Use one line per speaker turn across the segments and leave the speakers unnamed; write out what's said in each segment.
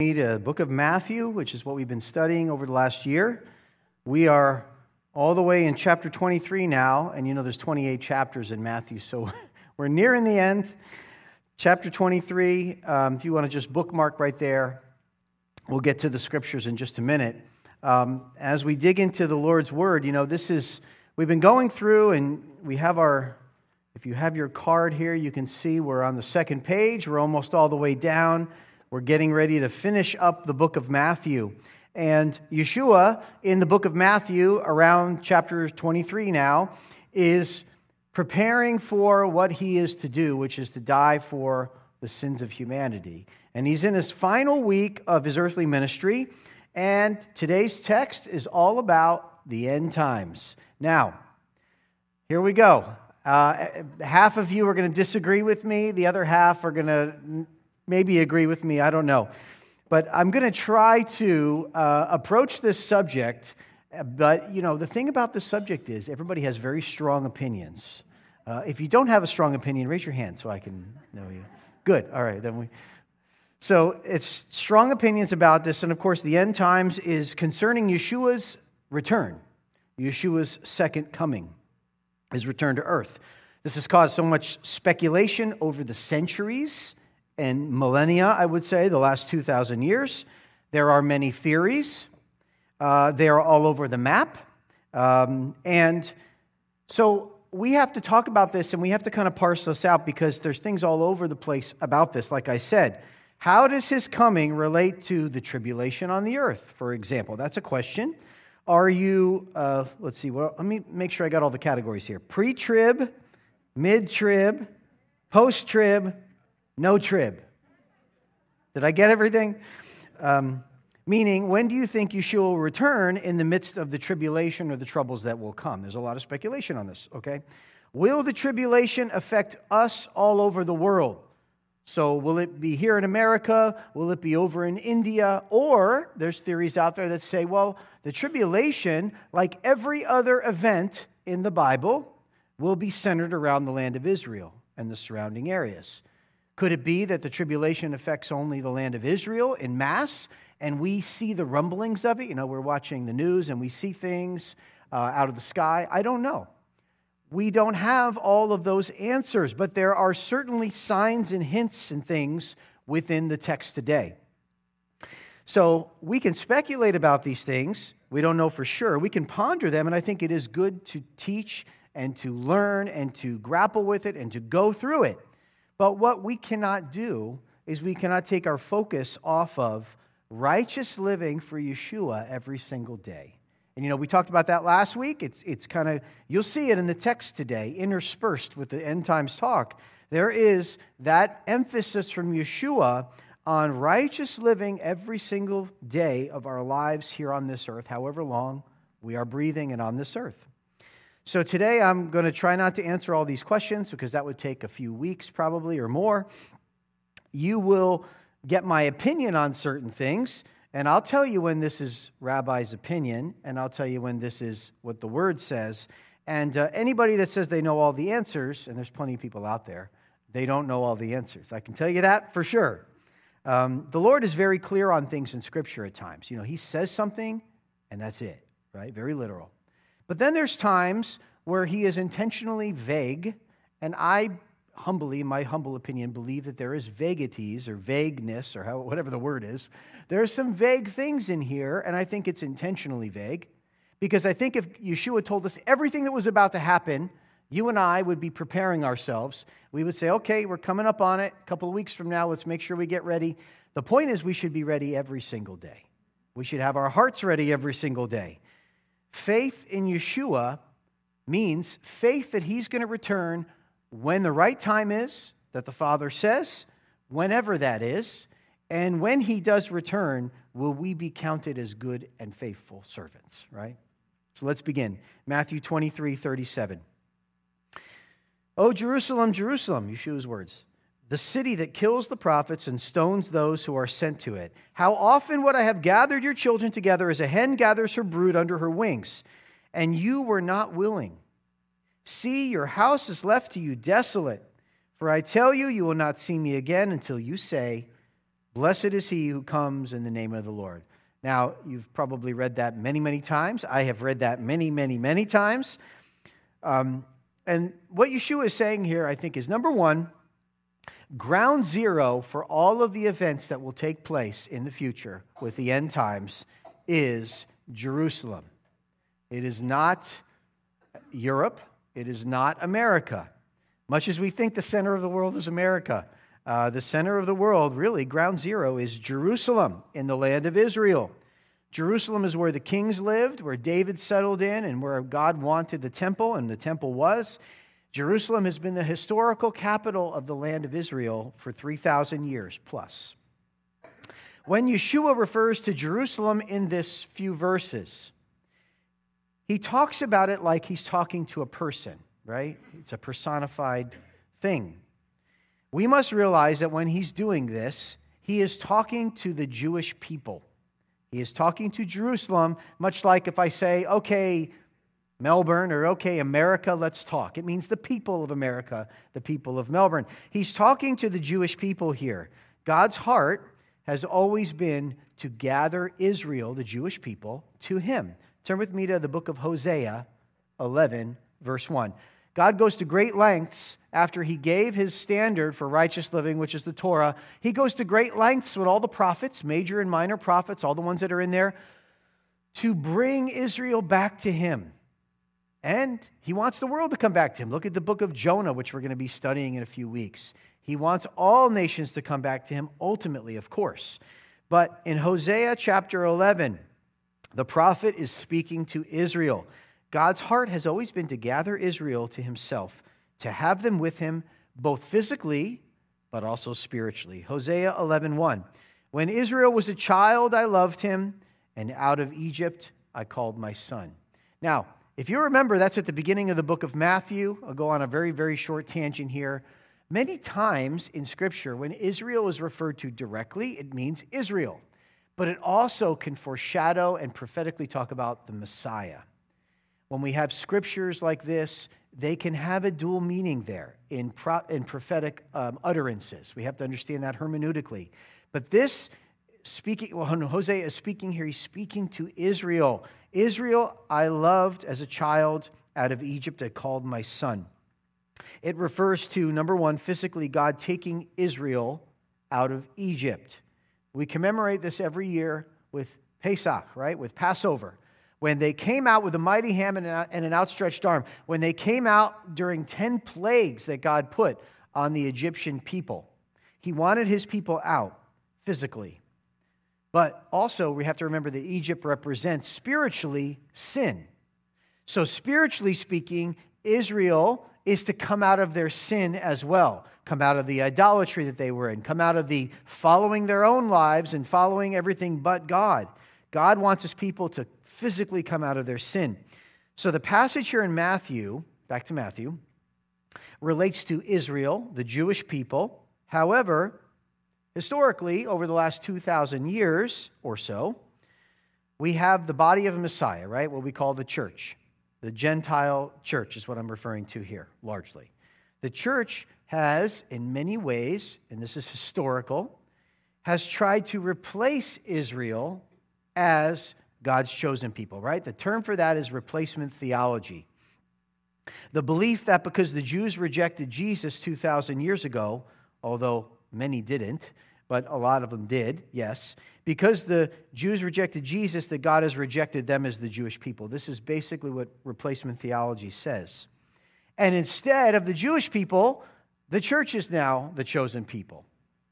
To the book of Matthew, which is what we've been studying over the last year. We are all the way in chapter 23 now, and there's 28 chapters in Matthew, so we're nearing the end. Chapter 23, if you want to just bookmark right there, we'll get to the scriptures in just a minute. As we dig into the Lord's Word, we've been going through, and we have if you have your card here, you can see we're on the second page. We're almost all the way down. We're getting ready to finish up the book of Matthew. And Yeshua, in the book of Matthew, around chapter 23 now, is preparing for what he is to do, which is to die for the sins of humanity. And he's in his final week of his earthly ministry, and today's text is all about the end times. Now, here we go. Half of you are going to disagree with me. The other half are going to maybe agree with me, I don't know. But I'm going to try to approach this subject, but the thing about this subject is everybody has very strong opinions. If you don't have a strong opinion, raise your hand so I can know you. Good, all right, So it's strong opinions about this, and of course the end times is concerning Yeshua's return, Yeshua's second coming, his return to earth. This has caused so much speculation over the centuries and millennia, I would say, the last 2,000 years. There are many theories. They are all over the map. And so we have to talk about this, and we have to kind of parse this out because there's things all over the place about this, like I said. How does his coming relate to the tribulation on the earth, for example? That's a question. Are you, let me make sure I got all the categories here. Pre-trib, mid-trib, post-trib, no trib. Did I get everything? Meaning, when do you think Yeshua will return in the midst of the tribulation or the troubles that will come? There's a lot of speculation on this, okay? Will the tribulation affect us all over the world? So will it be here in America? Will it be over in India? Or there's theories out there that say, well, the tribulation, like every other event in the Bible, will be centered around the land of Israel and the surrounding areas. Could it be that the tribulation affects only the land of Israel in mass, and we see the rumblings of it? We're watching the news and we see things out of the sky. I don't know. We don't have all of those answers, but there are certainly signs and hints and things within the text today. So we can speculate about these things. We don't know for sure. We can ponder them, and I think it is good to teach and to learn and to grapple with it and to go through it. But what we cannot do is we cannot take our focus off of righteous living for Yeshua every single day. And we talked about that last week. It's kind of, you'll see it in the text today, interspersed with the end times talk. There is that emphasis from Yeshua on righteous living every single day of our lives here on this earth, however long we are breathing and on this earth. So today I'm going to try not to answer all these questions because that would take a few weeks probably or more. You will get my opinion on certain things, and I'll tell you when this is Rabbi's opinion, and I'll tell you when this is what the Word says. And anybody that says they know all the answers, and there's plenty of people out there, they don't know all the answers. I can tell you that for sure. The Lord is very clear on things in Scripture at times. He says something, and that's it, right? Very literal. But then there's times where he is intentionally vague, and I humbly, in my humble opinion, believe that there is vaguities or vagueness or whatever the word is. There are some vague things in here, and I think it's intentionally vague, because I think if Yeshua told us everything that was about to happen, you and I would be preparing ourselves. We would say, okay, we're coming up on it. A couple of weeks from now, let's make sure we get ready. The point is we should be ready every single day. We should have our hearts ready every single day. Faith in Yeshua means faith that he's going to return when the right time is, that the Father says, whenever that is, and when he does return, will we be counted as good and faithful servants, right? So let's begin. Matthew 23:37. "O Jerusalem, Jerusalem," Yeshua's words, "the city that kills the prophets and stones those who are sent to it. How often would I have gathered your children together as a hen gathers her brood under her wings, and you were not willing. See, your house is left to you desolate. For I tell you, you will not see me again until you say, Blessed is he who comes in the name of the Lord. Now, you've probably read that many, many times. I have read that many, many, many times. And what Yeshua is saying here, I think, is number one, ground zero for all of the events that will take place in the future with the end times is Jerusalem. It is not Europe. It is not America. Much as we think the center of the world is America, the center of the world, really, ground zero, is Jerusalem in the land of Israel. Jerusalem is where the kings lived, where David settled in, and where God wanted the temple, and the temple was. Jerusalem has been the historical capital of the land of Israel for 3,000 years plus. When Yeshua refers to Jerusalem in this few verses, he talks about it like he's talking to a person, right? It's a personified thing. We must realize that when he's doing this, he is talking to the Jewish people. He is talking to Jerusalem, much like if I say, okay, Melbourne, or okay, America, let's talk. It means the people of America, the people of Melbourne. He's talking to the Jewish people here. God's heart has always been to gather Israel, the Jewish people, to him. Turn with me to the book of Hosea 11, verse 1. God goes to great lengths after he gave his standard for righteous living, which is the Torah. He goes to great lengths with all the prophets, major and minor prophets, all the ones that are in there, to bring Israel back to him. And he wants the world to come back to him. Look at the book of Jonah, which we're going to be studying in a few weeks. He wants all nations to come back to him, ultimately, of course. But in Hosea chapter 11, the prophet is speaking to Israel. God's heart has always been to gather Israel to himself, to have them with him, both physically, but also spiritually. Hosea 11:1. When Israel was a child, I loved him, and out of Egypt I called my son. Now, if you remember, that's at the beginning of the book of Matthew. I'll go on a very, very short tangent here. Many times in Scripture, when Israel is referred to directly, it means Israel. But it also can foreshadow and prophetically talk about the Messiah. When we have scriptures like this, they can have a dual meaning there in prophetic utterances. We have to understand that hermeneutically. But this speaking, when Hosea is speaking here, he's speaking to Israel. Israel, I loved as a child out of Egypt, I called my son. It refers to, number one, physically God taking Israel out of Egypt. We commemorate this every year with Pesach, right? With Passover. When they came out with a mighty hand and an outstretched arm, when they came out during 10 plagues that God put on the Egyptian people, he wanted his people out physically. But also, we have to remember that Egypt represents spiritually sin. So spiritually speaking, Israel is to come out of their sin as well, come out of the idolatry that they were in, come out of the following their own lives and following everything but God. God wants his people to physically come out of their sin. So the passage here in Matthew, back to Matthew, relates to Israel, the Jewish people. However, historically, over the last 2,000 years or so, we have the body of Messiah, right? What we call the church. The Gentile church is what I'm referring to here, largely. The church has, in many ways, and this is historical, has tried to replace Israel as God's chosen people, right? The term for that is replacement theology. The belief that because the Jews rejected Jesus 2,000 years ago, although many didn't, but a lot of them did, yes, because the Jews rejected Jesus, that God has rejected them as the Jewish people. This is basically what replacement theology says. And instead of the Jewish people, the church is now the chosen people.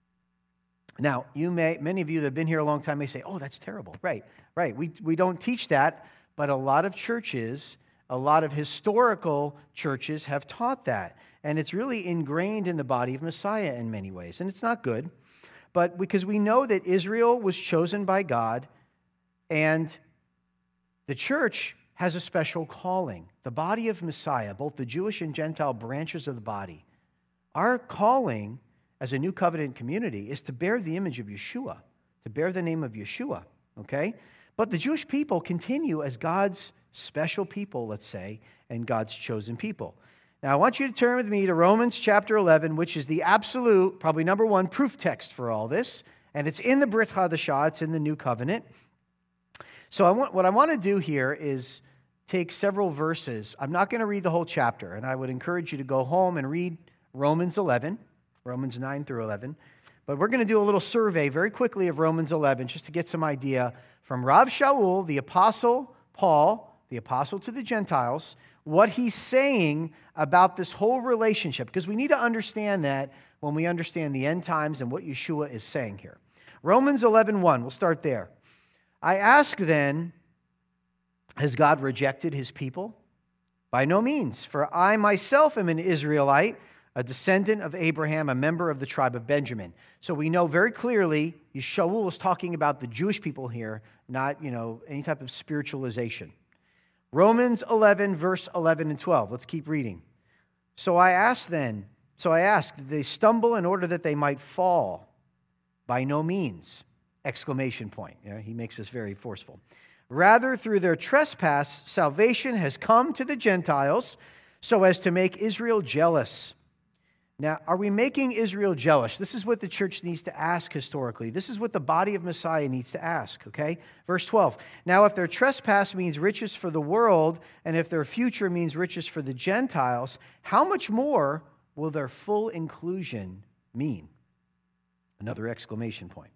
Now, many of you that have been here a long time may say, oh, that's terrible. Right. We don't teach that, but a lot of churches, a lot of historical churches have taught that. And it's really ingrained in the body of Messiah in many ways. And it's not good, but because we know that Israel was chosen by God, and the church has a special calling. The body of Messiah, both the Jewish and Gentile branches of the body, our calling as a new covenant community is to bear the image of Yeshua, to bear the name of Yeshua, okay? But the Jewish people continue as God's special people, let's say, and God's chosen people. Now, I want you to turn with me to Romans chapter 11, which is the absolute, probably number one proof text for all this, And it's in the Brit Hadashah, it's in the New Covenant. So what I want to do here is take several verses. I'm not going to read the whole chapter, and I would encourage you to go home and read Romans 11, Romans 9 through 11. But we're going to do a little survey very quickly of Romans 11 just to get some idea from Rav Shaul, the Apostle Paul, the Apostle to the Gentiles, what he's saying about this whole relationship. Because we need to understand that when we understand the end times and what Yeshua is saying here. Romans 11:1, we'll start there. I ask then, has God rejected his people? By no means, for I myself am an Israelite, a descendant of Abraham, a member of the tribe of Benjamin. So we know very clearly, Shaul is talking about the Jewish people here, not, any type of spiritualization. Romans 11, verse 11 and 12. Let's keep reading. So I asked, did they stumble in order that they might fall? By no means! Exclamation point. He makes this very forceful. Rather, through their trespass, salvation has come to the Gentiles so as to make Israel jealous. Now, are we making Israel jealous? This is what the church needs to ask historically. This is what the body of Messiah needs to ask, okay? Verse 12. Now, if their trespass means riches for the world, and if their future means riches for the Gentiles, how much more will their full inclusion mean? Another exclamation point.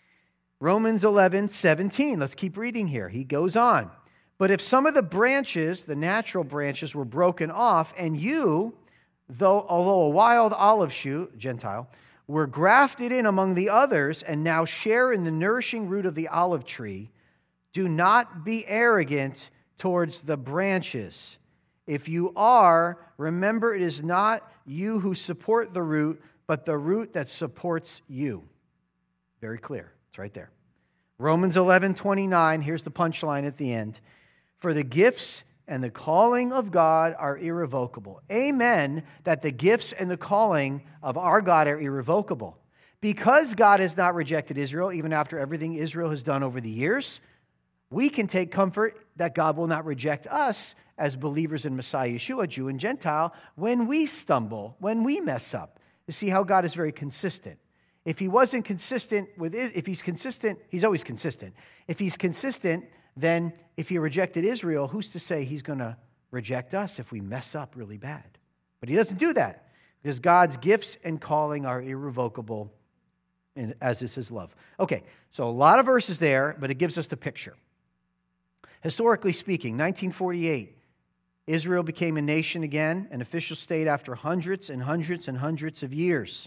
Romans 11:17. Let's keep reading here. He goes on. But if some of the branches, the natural branches, were broken off, and you, although a wild olive shoot, Gentile, were grafted in among the others and now share in the nourishing root of the olive tree, do not be arrogant towards the branches. If you are, remember it is not you who support the root, but the root that supports you. Very clear. It's right there. Romans 11:29, here's the punchline at the end. For the gifts and the calling of God are irrevocable. Amen, that the gifts and the calling of our God are irrevocable. Because God has not rejected Israel, even after everything Israel has done over the years, we can take comfort that God will not reject us as believers in Messiah Yeshua, Jew and Gentile, when we stumble, when we mess up. You see how God is very consistent. If he wasn't consistent if he's consistent, he's always consistent. If he's consistent, then if he rejected Israel, who's to say he's going to reject us if we mess up really bad? But he doesn't do that because God's gifts and calling are irrevocable, as is his love. Okay, so a lot of verses there, but it gives us the picture. Historically speaking, 1948, Israel became a nation again, an official state after hundreds and hundreds and hundreds of years.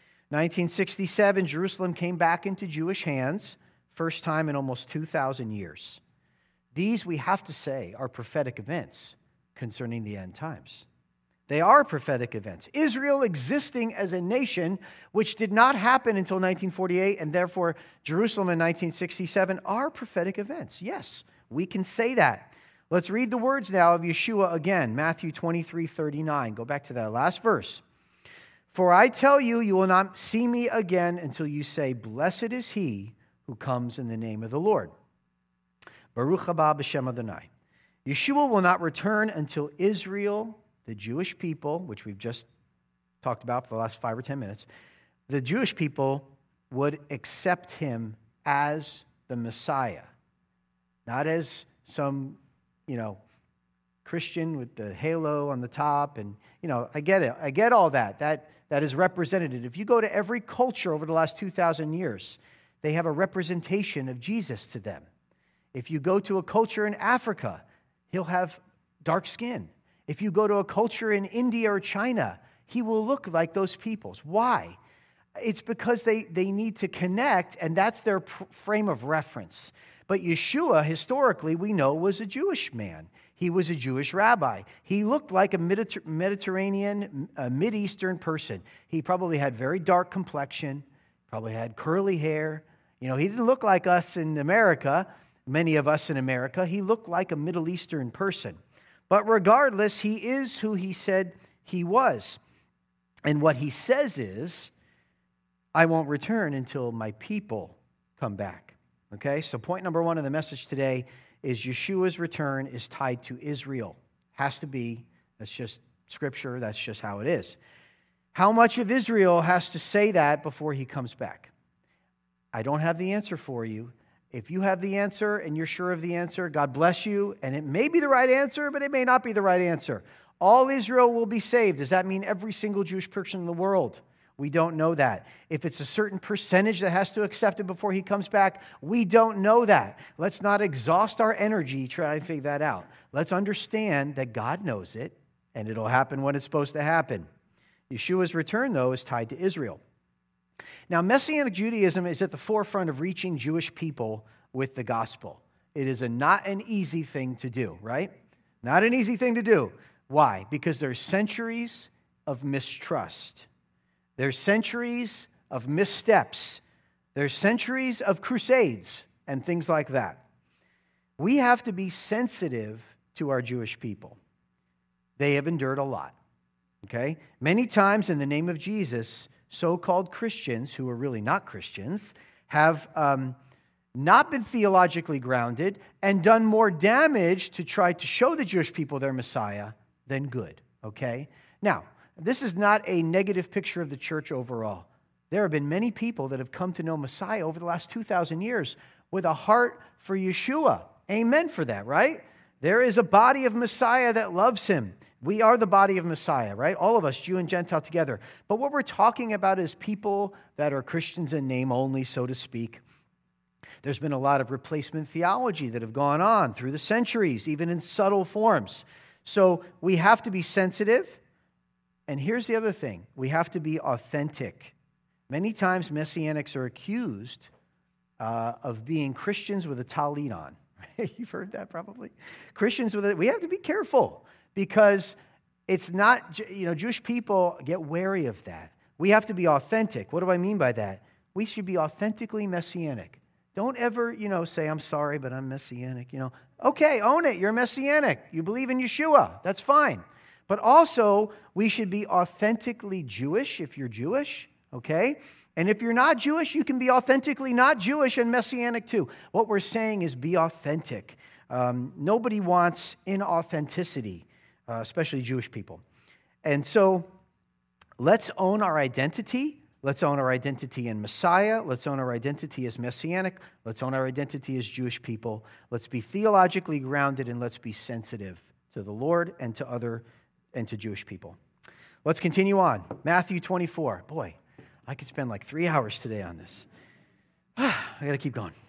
1967, Jerusalem came back into Jewish hands, first time in almost 2,000 years. These, we have to say, are prophetic events concerning the end times. They are prophetic events. Israel existing as a nation, which did not happen until 1948, and therefore Jerusalem in 1967, are prophetic events. Yes, we can say that. Let's read the words now of Yeshua again, Matthew 23:39. Go back to that last verse. For I tell you, you will not see me again until you say, blessed is he who comes in the name of the Lord. Baruch haba b'shem Adonai. Yeshua will not return until Israel, the Jewish people, which we've just talked about for the last 5 or 10 minutes, the Jewish people would accept him as the Messiah. Not as some, Christian with the halo on the top. And, I get it. I get all that. That is represented. If you go to every culture over the last 2,000 years, they have a representation of Jesus to them. If you go to a culture in Africa, he'll have dark skin. If you go to a culture in India or China, he will look like those peoples. Why? It's because they need to connect, and that's their frame of reference. But Yeshua, historically, we know, was a Jewish man. He was a Jewish rabbi. He looked like a Mediterranean, Mid-Eastern person. He probably had very dark complexion, probably had curly hair. He didn't look like us in America, many of us in America. He looked like a Middle Eastern person. But regardless, he is who he said he was. And what he says is, I won't return until my people come back. Okay, so point number 1 of the message today is Yeshua's return is tied to Israel. Has to be. That's just scripture. That's just how it is. How much of Israel has to say that before he comes back? I don't have the answer for you. If you have the answer and you're sure of the answer, God bless you. And it may be the right answer, but it may not be the right answer. All Israel will be saved. Does that mean every single Jewish person in the world? We don't know that. If it's a certain percentage that has to accept it before he comes back, we don't know that. Let's not exhaust our energy trying to figure that out. Let's understand that God knows it, and it'll happen when it's supposed to happen. Yeshua's return, though, is tied to Israel. Now, Messianic Judaism is at the forefront of reaching Jewish people with the gospel. It is not an easy thing to do, right? Not an easy thing to do. Why? Because there's centuries of mistrust. There's centuries of missteps. There's centuries of crusades and things like that. We have to be sensitive to our Jewish people. They have endured a lot, okay? Many times in the name of Jesus, so-called Christians, who are really not Christians, have not been theologically grounded and done more damage to try to show the Jewish people their Messiah than good, okay? Now, this is not a negative picture of the church overall. There have been many people that have come to know Messiah over the last 2,000 years with a heart for Yeshua. Amen for that, right? There is a body of Messiah that loves him. We are the body of Messiah, right? All of us, Jew and Gentile together. But what we're talking about is people that are Christians in name only, so to speak. There's been a lot of replacement theology that have gone on through the centuries, even in subtle forms. So we have to be sensitive. And here's the other thing. We have to be authentic. Many times Messianics are accused of being Christians with a tallit on. You've heard that probably. Christians with it. We have to be careful because it's not, Jewish people get wary of that. We have to be authentic. What do I mean by that? We should be authentically Messianic. Don't ever, say, I'm sorry, but I'm Messianic. Okay, own it. You're Messianic. You believe in Yeshua. That's fine. But also, we should be authentically Jewish if you're Jewish, okay? And if you're not Jewish, you can be authentically not Jewish and Messianic too. What we're saying is be authentic. Nobody wants inauthenticity, especially Jewish people. And so let's own our identity. Let's own our identity in Messiah. Let's own our identity as Messianic. Let's own our identity as Jewish people. Let's be theologically grounded and let's be sensitive to the Lord and to Jewish people. Let's continue on. Matthew 24. Boy, I could spend like 3 hours today on this. I got to keep going.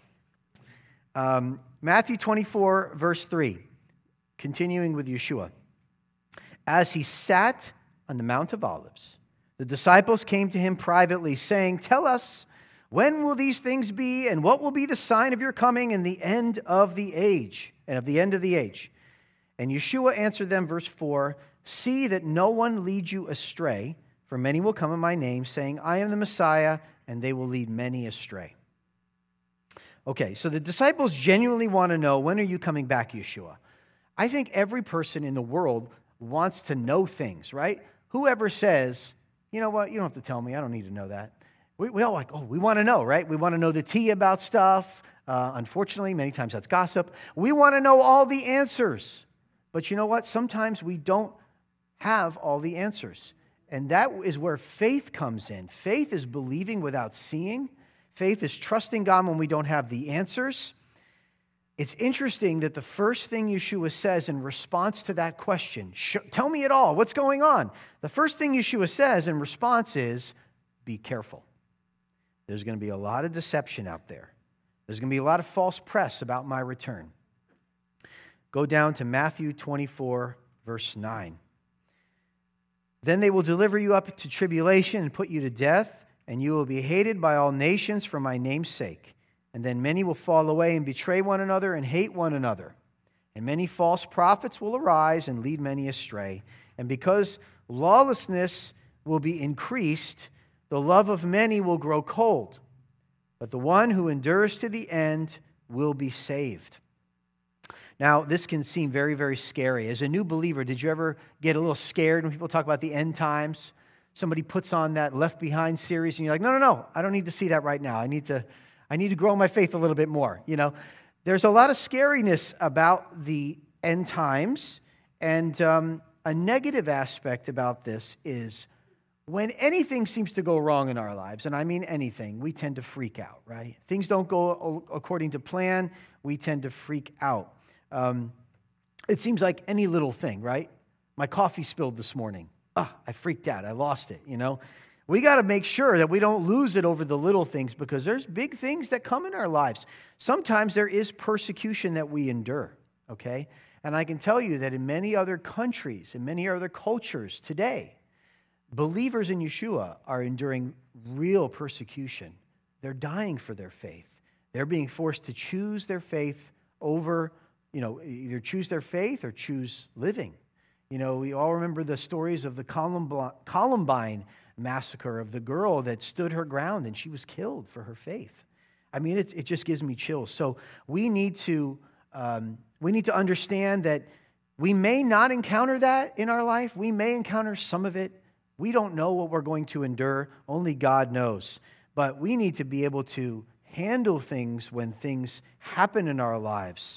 Matthew 24, verse 3. Continuing with Yeshua. As he sat on the Mount of Olives, the disciples came to him privately, saying, "Tell us, when will these things be, and what will be the sign of your coming and the end of the age?" And of the end of the age. And Yeshua answered them, verse 4, "See that no one leads you astray, for many will come in my name, saying, I am the Messiah, and they will lead many astray." Okay, so the disciples genuinely want to know, when are you coming back, Yeshua? I think every person in the world wants to know things, right? Whoever says, you know what, you don't have to tell me, I don't need to know that. We all we want to know, right? We want to know the tea about stuff. Unfortunately, many times that's gossip. We want to know all the answers. But you know what? Sometimes we don't have all the answers. And that is where faith comes in. Faith is believing without seeing. Faith is trusting God when we don't have the answers. It's interesting that the first thing Yeshua says in response to that question, tell me it all, what's going on? The first thing Yeshua says in response is, be careful. There's going to be a lot of deception out there. There's going to be a lot of false press about my return. Go down to Matthew 24, verse 9. Then they will deliver you up to tribulation and put you to death, and you will be hated by all nations for my name's sake. And then many will fall away and betray one another and hate one another. And many false prophets will arise and lead many astray. And because lawlessness will be increased, the love of many will grow cold. But the one who endures to the end will be saved. Now, this can seem very, very scary. As a new believer, did you ever get a little scared when people talk about the end times? Somebody puts on that Left Behind series, and you're like, no, I don't need to see that right now. I need to grow my faith a little bit more. There's a lot of scariness about the end times, and a negative aspect about this is when anything seems to go wrong in our lives, and I mean anything, we tend to freak out, right? Things don't go according to plan, we tend to freak out. It seems like any little thing, right? My coffee spilled this morning. I freaked out. I lost it, We got to make sure that we don't lose it over the little things because there's big things that come in our lives. Sometimes there is persecution that we endure, okay? And I can tell you that in many other countries, in many other cultures today, believers in Yeshua are enduring real persecution. They're dying for their faith. They're being forced to choose their faith over, either choose their faith or choose living. We all remember the stories of the Columbine massacre of the girl that stood her ground and she was killed for her faith. I mean, it just gives me chills. So we need to understand that we may not encounter that in our life. We may encounter some of it. We don't know what we're going to endure. Only God knows. But we need to be able to handle things when things happen in our lives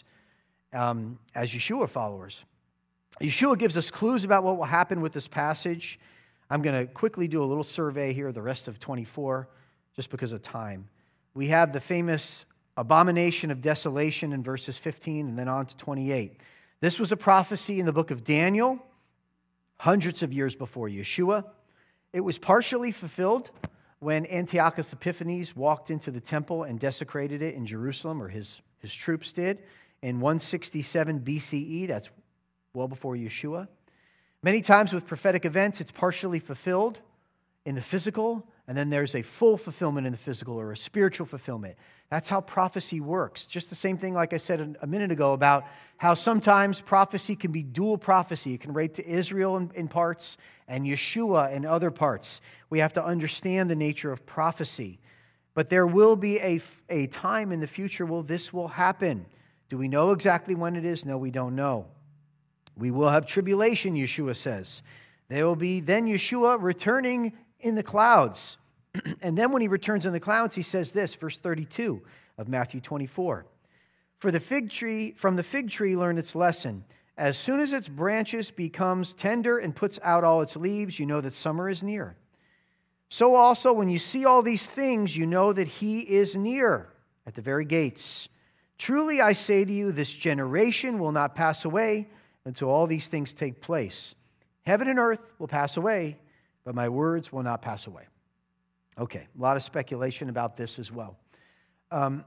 as Yeshua followers. Yeshua gives us clues about what will happen with this passage. I'm going to quickly do a little survey here, the rest of 24, just because of time. We have the famous abomination of desolation in verses 15 and then on to 28. This was a prophecy in the book of Daniel, hundreds of years before Yeshua. It was partially fulfilled when Antiochus Epiphanes walked into the temple and desecrated it in Jerusalem, or his troops did, in 167 BCE. That's well before Yeshua. Many times with prophetic events, it's partially fulfilled in the physical, and then there's a full fulfillment in the physical or a spiritual fulfillment. That's how prophecy works. Just the same thing like I said a minute ago about how sometimes prophecy can be dual prophecy. It can relate to Israel in parts and Yeshua in other parts. We have to understand the nature of prophecy. But there will be a time in the future where this will happen. Do we know exactly when it is? No, we don't know. We will have tribulation, Yeshua says. There will be then Yeshua returning in the clouds. And then when he returns in the clouds, he says this, verse 32 of Matthew 24. From the fig tree learn its lesson. As soon as its branches becomes tender and puts out all its leaves, you know that summer is near. So also, when you see all these things, you know that he is near at the very gates. Truly I say to you, this generation will not pass away until all these things take place. Heaven and earth will pass away, but my words will not pass away. Okay, a lot of speculation about this as well. And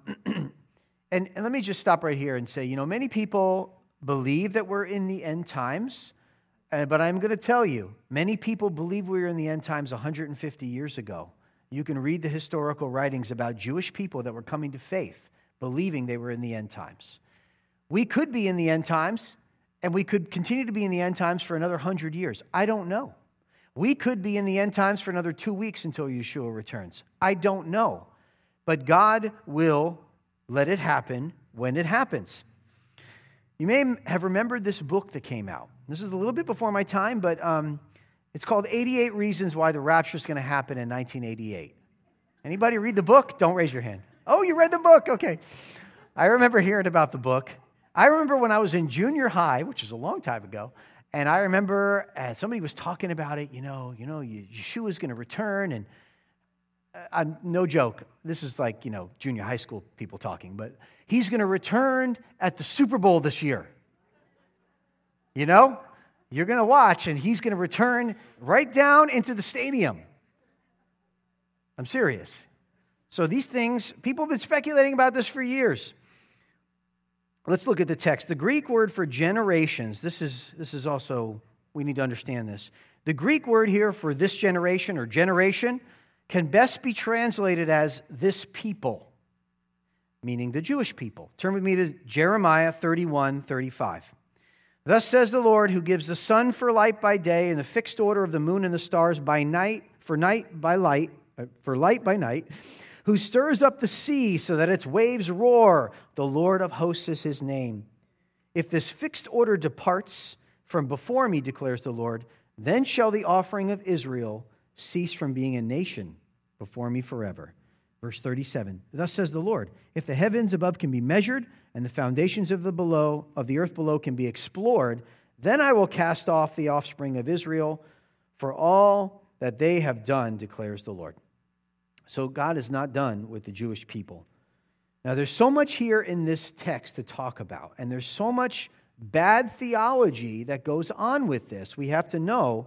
let me just stop right here and say, many people believe that we're in the end times, but I'm going to tell you, many people believe we were in the end times 150 years ago. You can read the historical writings about Jewish people that were coming to faith, believing they were in the end times. We could be in the end times, and we could continue to be in the end times for another 100 years. I don't know. We could be in the end times for another 2 weeks until Yeshua returns. I don't know. But God will let it happen when it happens. You may have remembered this book that came out. This is a little bit before my time, but it's called 88 Reasons Why the Rapture is going to Happen in 1988. Anybody read the book? Don't raise your hand. Oh, you read the book? Okay. I remember hearing about the book. I remember when I was in junior high, which is a long time ago, and I remember somebody was talking about it, Yeshua's going to return, and I'm no joke. This is like, junior high school people talking, but he's going to return at the Super Bowl this year. You're going to watch, and he's going to return right down into the stadium. I'm serious. So these things, people have been speculating about this for years. Let's look at the text. The Greek word for generations, this is also, we need to understand this. The Greek word here for this generation or generation can best be translated as this people, meaning the Jewish people. Turn with me to Jeremiah 31:35. Thus says the Lord, who gives the sun for light by day and the fixed order of the moon and the stars by night, for light by night, who stirs up the sea so that its waves roar. The Lord of hosts is his name. If this fixed order departs from before me, declares the Lord, then shall the offering of Israel cease from being a nation before me forever. Verse 37, thus says the Lord, if the heavens above can be measured and the foundations of the earth below can be explored, then I will cast off the offspring of Israel for all that they have done, declares the Lord. So God is not done with the Jewish people. Now, there's so much here in this text to talk about, and there's so much bad theology that goes on with this. We have to know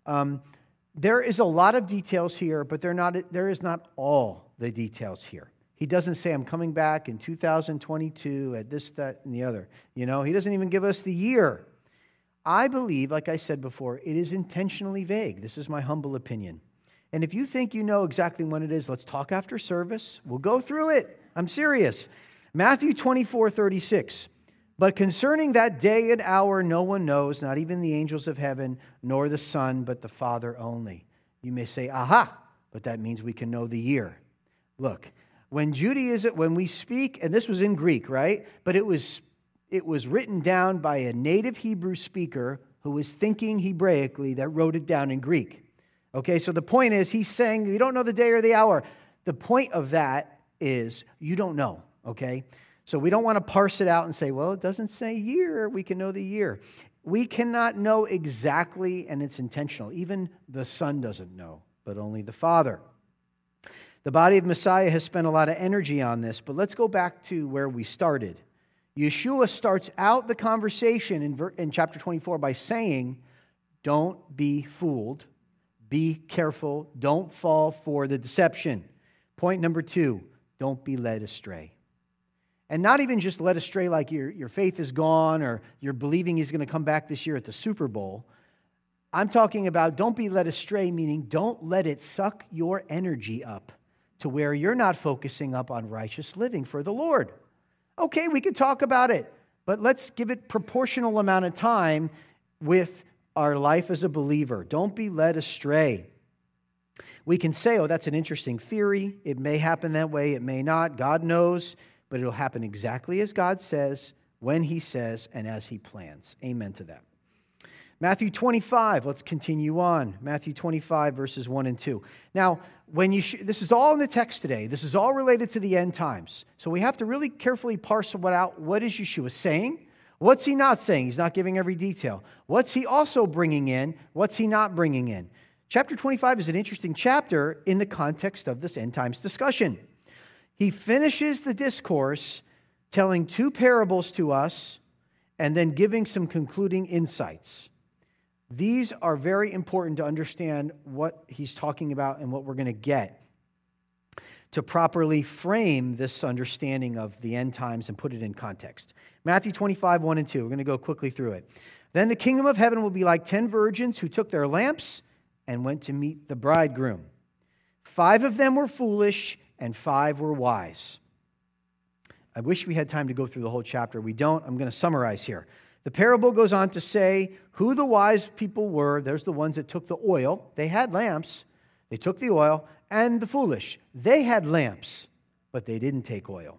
there is a lot of details here, but there is not all the details here. He doesn't say, I'm coming back in 2022 at this, that, and the other. He doesn't even give us the year. I believe, like I said before, it is intentionally vague. This is my humble opinion. And if you think you know exactly when it is, let's talk after service. We'll go through it. I'm serious. Matthew 24:36. But concerning that day and hour, no one knows, not even the angels of heaven, nor the Son, but the Father only. You may say, aha, but that means we can know the year. Look, when we speak, and this was in Greek, right? But it was written down by a native Hebrew speaker who was thinking Hebraically that wrote it down in Greek. Okay, so the point is, he's saying you don't know the day or the hour. The point of that is you don't know, okay? So we don't want to parse it out and say, well, it doesn't say year. We can know the year. We cannot know exactly, and it's intentional. Even the Son doesn't know, but only the Father. The body of Messiah has spent a lot of energy on this, but let's go back to where we started. Yeshua starts out the conversation in chapter 24 by saying, don't be fooled. Be careful. Don't fall for the deception. Point number 2, don't be led astray. And not even just led astray like your faith is gone or you're believing he's going to come back this year at the Super Bowl. I'm talking about don't be led astray, meaning don't let it suck your energy up to where you're not focusing up on righteous living for the Lord. Okay, we could talk about it, but let's give it proportional amount of time with our life as a believer. Don't be led astray. We can say, oh, that's an interesting theory. It may happen that way. It may not. God knows. But it'll happen exactly as God says, when He says, and as He plans. Amen to that. Matthew 25, let's continue on. Matthew 25, verses 1 and 2. Now, this is all in the text today. This is all related to the end times. So we have to really carefully parse out what is Yeshua saying. What's He not saying? He's not giving every detail. What's He also bringing in? What's He not bringing in? Chapter 25 is an interesting chapter in the context of this end times discussion. He finishes the discourse telling 2 parables to us and then giving some concluding insights. These are very important to understand what he's talking about and what we're going to get to properly frame this understanding of the end times and put it in context. Matthew 25, 1 and 2. We're going to go quickly through it. Then the kingdom of heaven will be like 10 virgins who took their lamps and went to meet the bridegroom. 5 of them were foolish and 5 were wise. I wish we had time to go through the whole chapter. We don't. I'm going to summarize here. The parable goes on to say who the wise people were. There's the ones that took the oil. They had lamps. They took the oil. And the foolish. They had lamps, but they didn't take oil.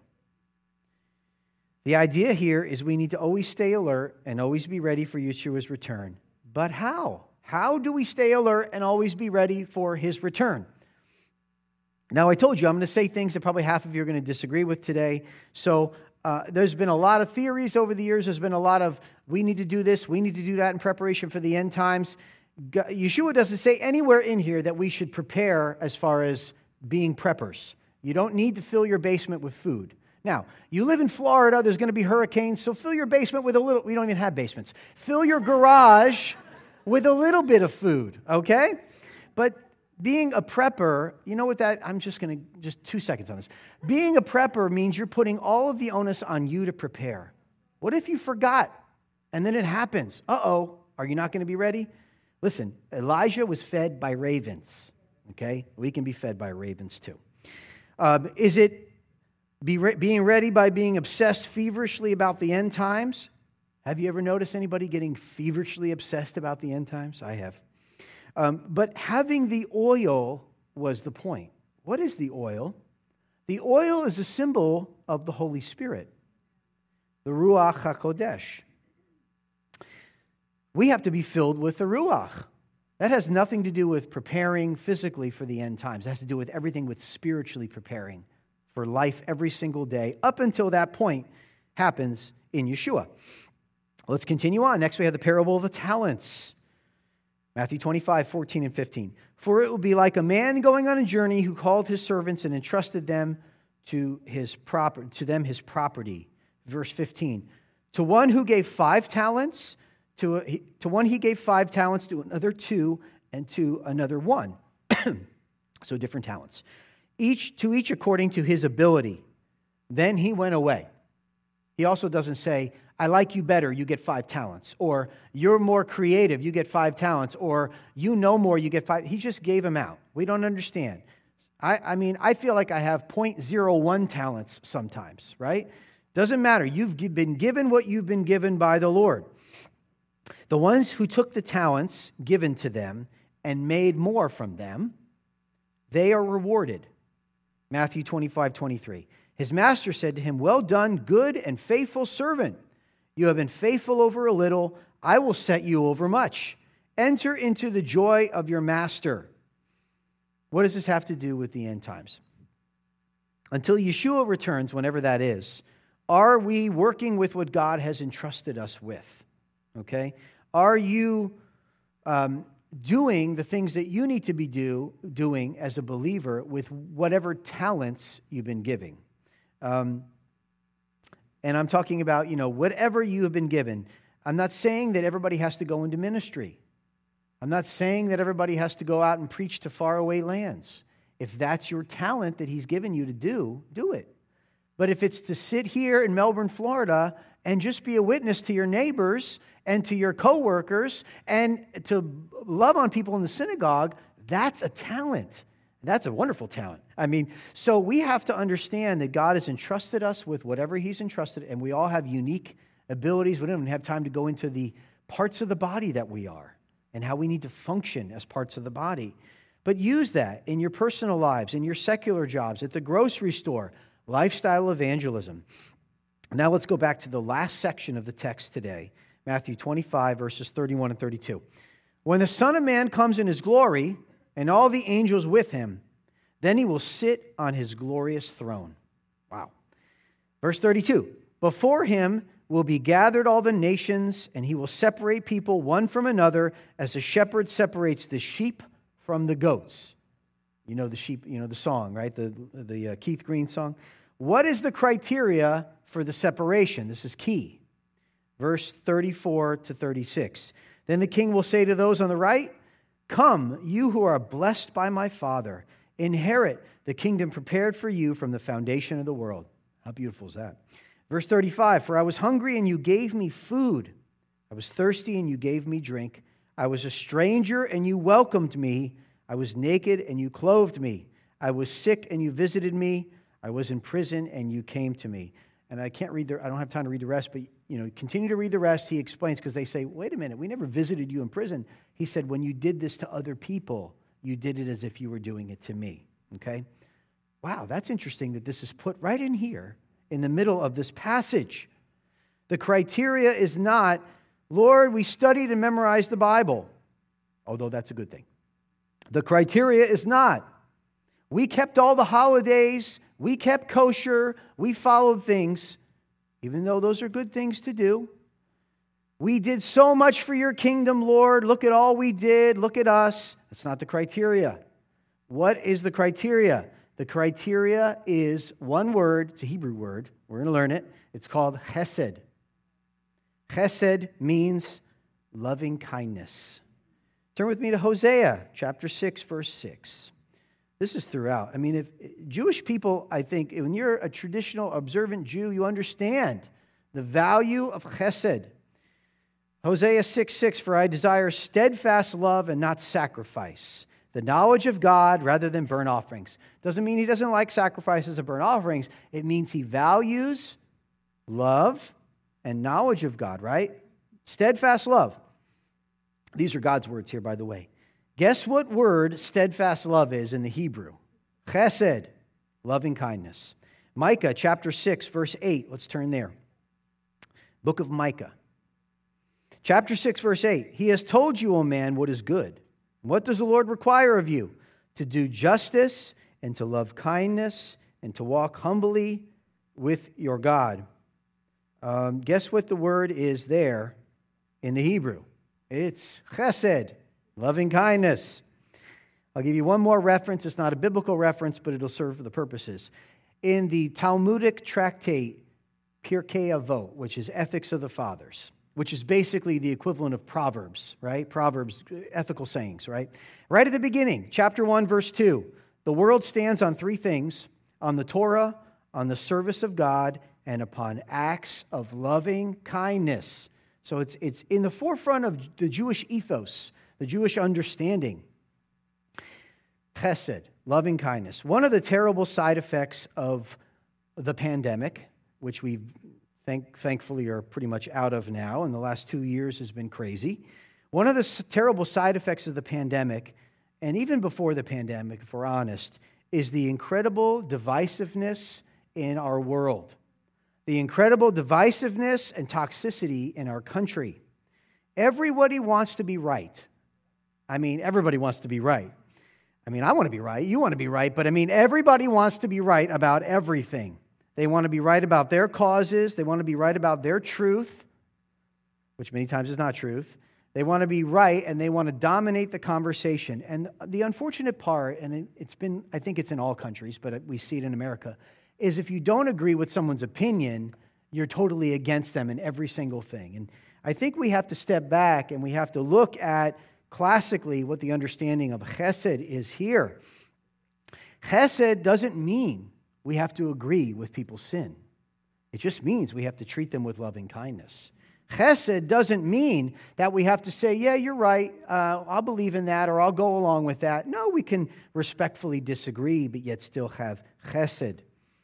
The idea here is we need to always stay alert and always be ready for Yeshua's return. But how? How do we stay alert and always be ready for His return? Now, I told you I'm going to say things that probably half of you are going to disagree with today. So there's been a lot of theories over the years. There's been a lot of, we need to do this, we need to do that in preparation for the end times. Yeshua doesn't say anywhere in here that we should prepare as far as being preppers. You don't need to fill your basement with food. Now, you live in Florida, there's going to be hurricanes, so fill your basement with a little, we don't even have basements. Fill your garage with a little bit of food, okay? But being a prepper, you know what I'm just 2 seconds on this. Being a prepper means you're putting all of the onus on you to prepare. What if you forgot and then it happens? Uh-oh, are you not going to be ready? Listen, Elijah was fed by ravens, okay? We can be fed by ravens too. Is it being ready by being obsessed feverishly about the end times? Have you ever noticed anybody getting feverishly obsessed about the end times? I have. But having the oil was the point. What is the oil? The oil is a symbol of the Holy Spirit, the Ruach HaKodesh. We have to be filled with the Ruach. That has nothing to do with preparing physically for the end times. It has to do with everything with spiritually preparing for life every single day up until that point happens in Yeshua. Let's continue on. Next we have the parable of the talents. Matthew 25, 14 and 15. For it will be like a man going on a journey who called his servants and entrusted them to his property. Verse 15. To one who gave 5 talents, to one he gave 5 talents, to another 2, and to another 1. So different talents. To each according to his ability. Then he went away. He also doesn't say, I like you better, you get 5 talents. Or you're more creative, you get 5 talents. Or you know more, you get 5. He just gave them out. We don't understand. I mean, I feel like I have 0.01 talents sometimes, right? Doesn't matter. You've been given what you've been given by the Lord. The ones who took the talents given to them and made more from them, they are rewarded. Matthew 25, 23. His master said to him, well done, good and faithful servant. You have been faithful over a little. I will set you over much. Enter into the joy of your master. What does this have to do with the end times? Until Yeshua returns, whenever that is, are we working with what God has entrusted us with? Okay? Are you doing the things that you need to be doing as a believer with whatever talents you've been giving? And I'm talking about, whatever you have been given. I'm not saying that everybody has to go into ministry. I'm not saying that everybody has to go out and preach to faraway lands. If that's your talent that He's given you to do it. But if it's to sit here in Melbourne, Florida, and just be a witness to your neighbors and to your coworkers and to love on people in the synagogue, that's a talent. That's a wonderful talent. So we have to understand that God has entrusted us with whatever He's entrusted, and we all have unique abilities. We don't even have time to go into the parts of the body that we are and how we need to function as parts of the body. But use that in your personal lives, in your secular jobs, at the grocery store, lifestyle evangelism. Now let's go back to the last section of the text today, Matthew 25, verses 31 and 32. When the Son of Man comes in His glory, and all the angels with Him, then He will sit on His glorious throne. Wow. Verse 32. Before Him will be gathered all the nations, and He will separate people one from another, as a shepherd separates the sheep from the goats. You know the sheep, the song, right? The Keith Green song. What is the criteria for the separation? This is key. Verse 34 to 36. Then the King will say to those on the right, come, you who are blessed by my Father, inherit the kingdom prepared for you from the foundation of the world. How beautiful is that? Verse 35, for I was hungry and you gave me food. I was thirsty and you gave me drink. I was a stranger and you welcomed me. I was naked and you clothed me. I was sick and you visited me. I was in prison and you came to me. And I don't have time to read the rest, but continue to read the rest. He explains, because they say, wait a minute, we never visited you in prison. He said, when you did this to other people, you did it as if you were doing it to me. Okay? Wow, that's interesting that this is put right in here in the middle of this passage. The criteria is not, Lord, we studied and memorized the Bible, although that's a good thing. The criteria is not, we kept all the holidays, we kept kosher, we followed things, even though those are good things to do. We did so much for your kingdom, Lord. Look at all we did. Look at us. That's not the criteria. What is the criteria? The criteria is one word. It's a Hebrew word. We're going to learn it. It's called chesed. Chesed means loving kindness. Turn with me to Hosea chapter 6, verse 6. This is throughout. If Jewish people, I think, when you're a traditional observant Jew, you understand the value of chesed. Hosea 6:6, for I desire steadfast love and not sacrifice, the knowledge of God rather than burnt offerings. Doesn't mean He doesn't like sacrifices and burnt offerings. It means He values love and knowledge of God, right? Steadfast love. These are God's words here, by the way. Guess what word steadfast love is in the Hebrew? Chesed, loving kindness. Micah chapter 6, verse 8. Let's turn there. Book of Micah. Chapter 6, verse 8. He has told you, O man, what is good. What does the Lord require of you? To do justice and to love kindness and to walk humbly with your God. Guess what the word is there in the Hebrew? It's chesed. Loving kindness. I'll give you one more reference. It's not a biblical reference, but it'll serve the purposes. In the Talmudic tractate, Pirkei Avot, which is Ethics of the Fathers, which is basically the equivalent of Proverbs, right? Proverbs, ethical sayings, right? Right at the beginning, chapter 1, verse 2, the world stands on three things: on the Torah, on the service of God, and upon acts of loving kindness. So it's in the forefront of the Jewish ethos, the Jewish understanding. Chesed, loving kindness. One of the terrible side effects of the pandemic, which we thankfully are pretty much out of now, and the last 2 years has been crazy. One of the terrible side effects of the pandemic, and even before the pandemic, if we're honest, is the incredible divisiveness in our world. The incredible divisiveness and toxicity in our country. Everybody wants to be right. I mean, everybody wants to be right. I mean, I want to be right, you want to be right, but I mean, everybody wants to be right about everything. They want to be right about their causes. They want to be right about their truth, which many times is not truth. They want to be right, and they want to dominate the conversation. And the unfortunate part, and it's been, I think it's in all countries, but we see it in America, is if you don't agree with someone's opinion, you're totally against them in every single thing. And I think we have to step back and we have to look at classically what the understanding of chesed is here. Chesed doesn't mean we have to agree with people's sin. It just means we have to treat them with loving kindness. Chesed doesn't mean that we have to say, yeah, you're right, I'll believe in that, or I'll go along with that. No, we can respectfully disagree, but yet still have chesed.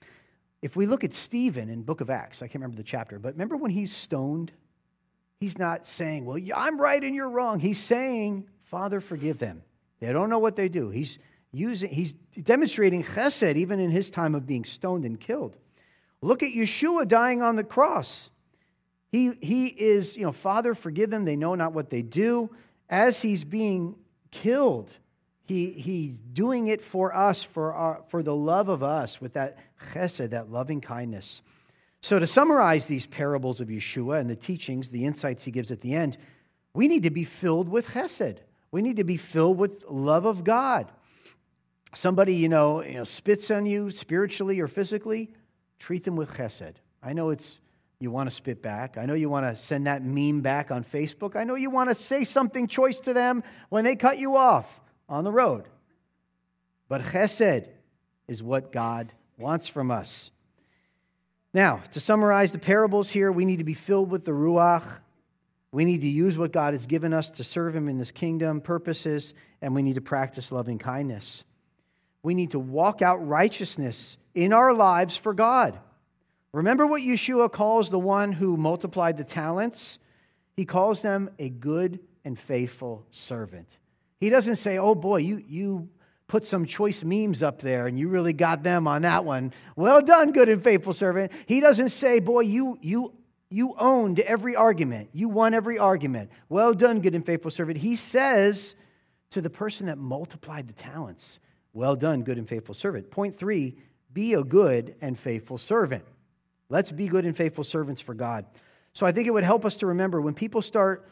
If we look at Stephen in Book of Acts, I can't remember the chapter, but remember when he's stoned? He's not saying, well, I'm right and you're wrong. He's saying, Father, forgive them. They don't know what they do. He's demonstrating chesed even in his time of being stoned and killed. Look at Yeshua dying on the cross. He is, Father, forgive them. They know not what they do. As he's being killed, he's doing it for us, for the love of us, with that chesed, that loving kindness. So to summarize these parables of Yeshua and the teachings, the insights he gives at the end, we need to be filled with chesed. We need to be filled with love of God. Somebody, spits on you spiritually or physically, treat them with chesed. I know you want to spit back. I know you want to send that meme back on Facebook. I know you want to say something choice to them when they cut you off on the road. But chesed is what God wants from us. Now, to summarize the parables here, we need to be filled with the Ruach. We need to use what God has given us to serve Him in this kingdom purposes, and we need to practice loving kindness. We need to walk out righteousness in our lives for God. Remember what Yeshua calls the one who multiplied the talents? He calls them a good and faithful servant. He doesn't say, oh boy, you put some choice memes up there and you really got them on that one. Well done, good and faithful servant. He doesn't say, boy, you owned every argument. You won every argument. Well done, good and faithful servant. He says to the person that multiplied the talents, well done, good and faithful servant. Point 3, be a good and faithful servant. Let's be good and faithful servants for God. So I think it would help us to remember when people start,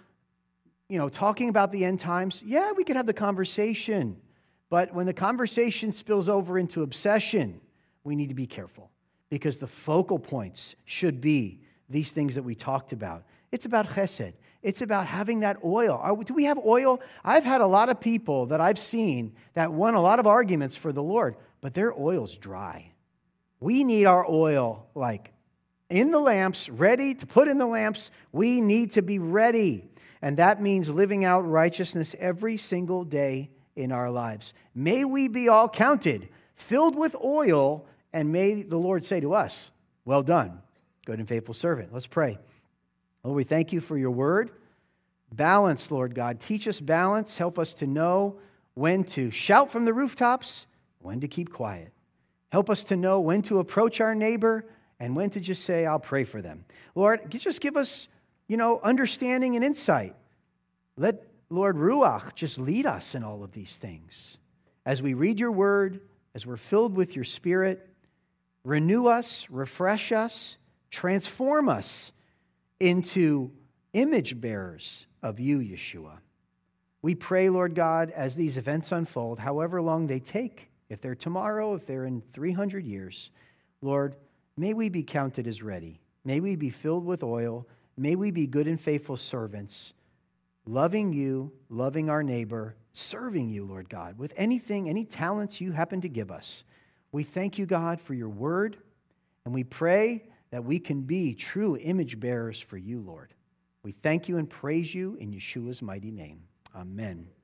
talking about the end times, yeah, we could have the conversation. But when the conversation spills over into obsession, we need to be careful because the focal points should be these things that we talked about. It's about chesed. It's about having that oil. Do we have oil? I've had a lot of people that I've seen that won a lot of arguments for the Lord, but their oil's dry. We need our oil like in the lamps, ready to put in the lamps. We need to be ready. And that means living out righteousness every single day in our lives. May we be all counted, filled with oil, and may the Lord say to us, well done, good and faithful servant. Let's pray. Lord, we thank you for your word. Balance, Lord God. Teach us balance. Help us to know when to shout from the rooftops, when to keep quiet. Help us to know when to approach our neighbor and when to just say, I'll pray for them. Lord, just give us, understanding and insight. Let Lord Ruach just lead us in all of these things. As we read your word, as we're filled with your spirit, renew us, refresh us, transform us into image bearers of you, Yeshua. We pray, Lord God, as these events unfold, however long they take, if they're tomorrow, if they're in 300 years, Lord, may we be counted as ready. May we be filled with oil. May we be good and faithful servants, loving you, loving our neighbor, serving you, Lord God, with anything, any talents you happen to give us. We thank you, God, for your word, and we pray that we can be true image bearers for you, Lord. We thank you and praise you in Yeshua's mighty name. Amen.